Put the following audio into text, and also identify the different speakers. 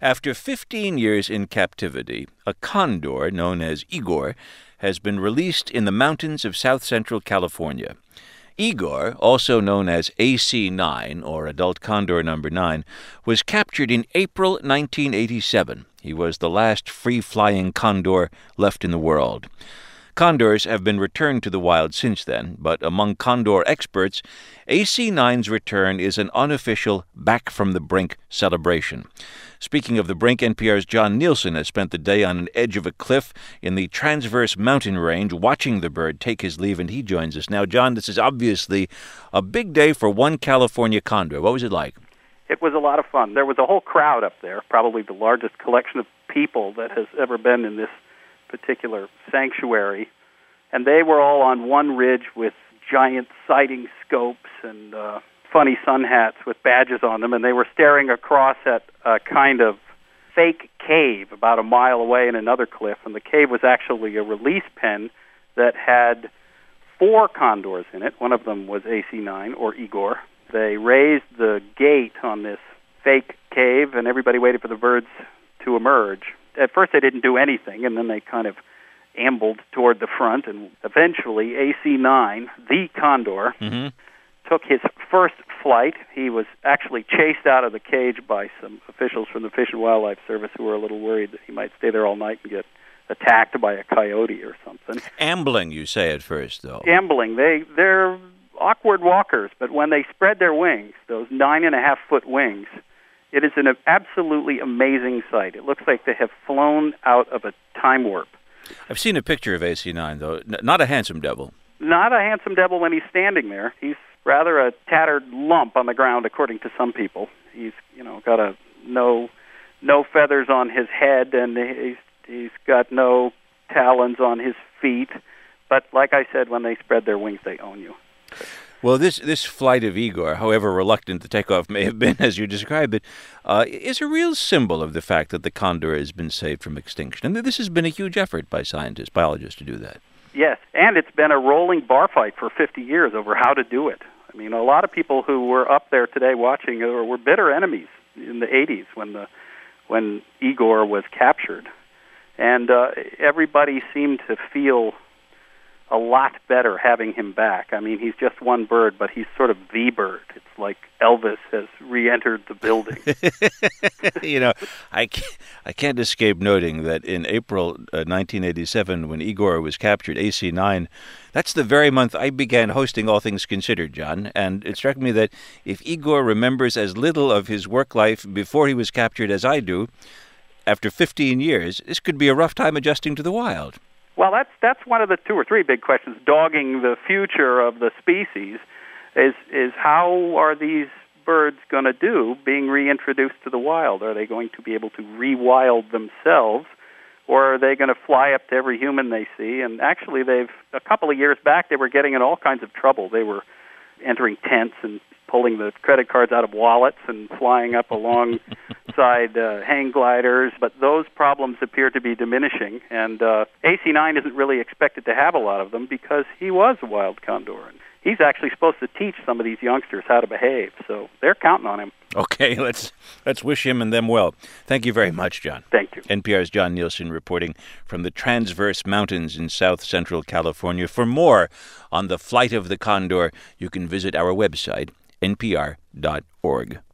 Speaker 1: After 15 years in captivity, a condor known as Igor has been released in the mountains of south-central California. Igor, also known as AC-9, or adult condor number 9, was captured in April 1987. He was the last free-flying condor left in the world. Condors have been returned to the wild since then, but among condor experts, AC-9's return is an unofficial back-from-the-brink celebration. Speaking of the brink, NPR's John Nielsen has spent the day on an edge of a cliff in the Transverse Mountain Range watching the bird take his leave, and he joins us now. John, this is obviously a big day for one California condor. What was it like?
Speaker 2: It was a lot of fun. There was a whole crowd up there, probably the largest collection of people that has ever been in this particular sanctuary, and they were all on one ridge with giant sighting scopes and funny sun hats with badges on them, and they were staring across at a kind of fake cave about a mile away in another cliff, and the cave was actually a release pen that had 4 condors in it. One of them was AC-9, or Igor. They raised the gate on this fake cave, and everybody waited for the birds to emerge. At first they didn't do anything, and then they kind of ambled toward the front, and eventually AC-9, the condor, took his first flight. He was actually chased out of the cage by some officials from the Fish and Wildlife Service who were a little worried that he might stay there all night and get attacked by a coyote or something.
Speaker 1: Ambling, you say at first, though.
Speaker 2: Ambling. They're awkward walkers, but when they spread their wings, those 9.5-foot wings, it is an absolutely amazing sight. It looks like they have flown out of a time warp.
Speaker 1: I've seen a picture of AC-9, though. Not a handsome devil.
Speaker 2: Not a handsome devil when he's standing there. He's rather a tattered lump on the ground, according to some people. He's, got no feathers on his head, and he's got no talons on his feet. But like I said, when they spread their wings, they own you.
Speaker 1: Well, this flight of Igor, however reluctant the takeoff may have been, as you described it, is a real symbol of the fact that the condor has been saved from extinction. And this has been a huge effort by scientists, biologists, to do that.
Speaker 2: Yes, and it's been a rolling bar fight for 50 years over how to do it. I mean, a lot of people who were up there today watching were bitter enemies in the 80s when Igor was captured. And everybody seemed to feel a lot better having him back. I mean, he's just one bird, but he's sort of the bird. It's like Elvis has re-entered the building.
Speaker 1: I can't escape noting that in April 1987, when Igor was captured, AC-9, that's the very month I began hosting All Things Considered, John, and it struck me that if Igor remembers as little of his work life before he was captured as I do, after 15 years, this could be a rough time adjusting to the wild.
Speaker 2: Well, that's one of the 2 or 3 big questions dogging the future of the species is how are these birds going to do being reintroduced to the wild? Are they going to be able to rewild themselves, or are they going to fly up to every human they see? And actually, a couple of years back, they were getting in all kinds of trouble. They were entering tents and pulling the credit cards out of wallets and flying up alongside hang gliders, but those problems appear to be diminishing, and AC-9 isn't really expected to have a lot of them because he was a wild condor, and he's actually supposed to teach some of these youngsters how to behave, so they're counting on him.
Speaker 1: Okay, let's wish him and them well. Thank you very much, John.
Speaker 2: Thank you.
Speaker 1: NPR's John Nielsen reporting from the Transverse Mountains in south-central California. For more on the flight of the condor, you can visit our website, npr.org.